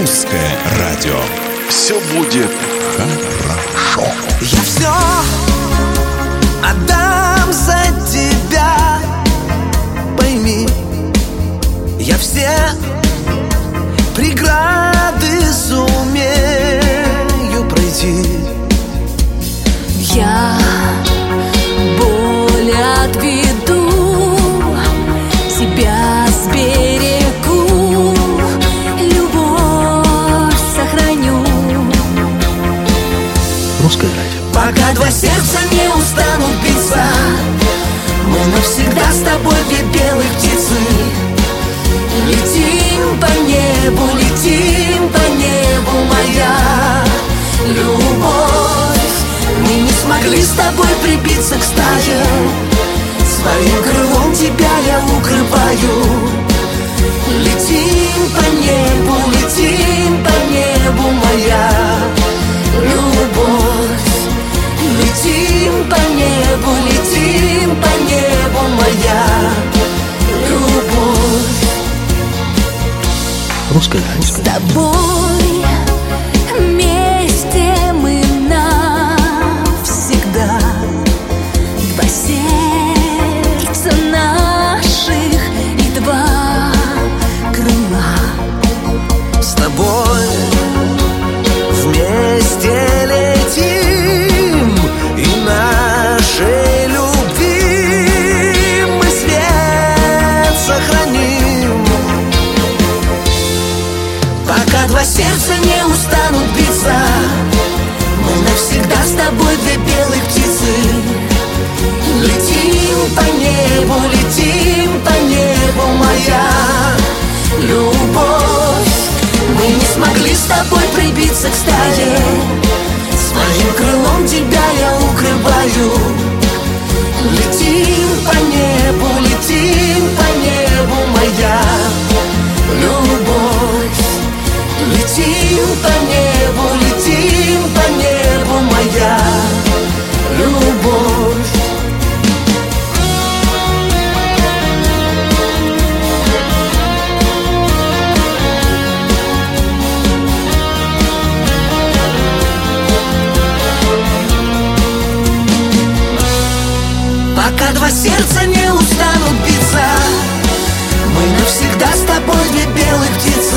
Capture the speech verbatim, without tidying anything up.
Русское радио. Все будет хорошо. Я все отдам за тебя, пойми. Я все преграды сумею пройти. Я боль отведу, себя сберегу, любовь сохраню. Русское радио. Пока два сердца не устанут биться, мы навсегда с тобой две белых птицы. Летим по небу, летим по небу, моя любовь. Мы не смогли с тобой прибиться к стае, своим крылом тебя я укрываю. Летим по небу, летим по небу, моя любовь. Летим по небу, летим по небу, моя любовь. Русское радио. С тобой вместе мы навсегда. Два сердца наших и два крыла. С тобой вместе летим, и нашей любви мы свет сохраним. Пока два сердца не устанут биться, мы навсегда с тобой две белых птицы. Летим по небу, летим по небу, моя любовь. Мы не смогли с тобой прибиться к стае, своим крылом тебя я укрываю. Летим по небу, летим по небу, моя любовь. Летим по небу, летим по небу, моя любовь. Пока два сердца не устанут биться, мы навсегда с тобой две белых птицы.